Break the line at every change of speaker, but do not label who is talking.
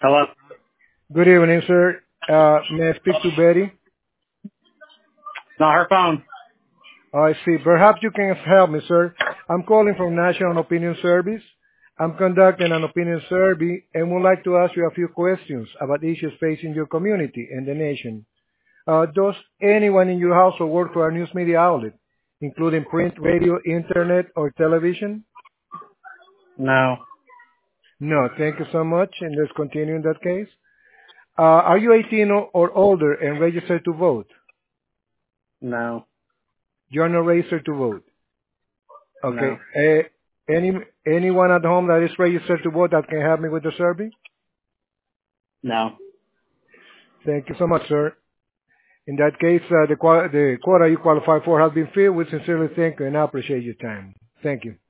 Hello?
Good evening, sir. May I speak to Betty?
Not her phone.
I see. Perhaps you can help me, sir. I'm calling from National Opinion Service. I'm conducting an opinion survey and would like to ask you a few questions about issues facing your community and the nation. Does anyone in your household work for a news media outlet, including print, radio, internet, or television?
No.
No. Thank you so much. And let's continue in that case. Are you 18 or older and registered to vote?
No.
You're not registered to vote. Okay.
No.
Any anyone at home that is registered to vote that can help me with the survey?
No.
Thank you so much, sir. In that case, the quota you qualify for has been filled. We sincerely thank you and appreciate your time. Thank you.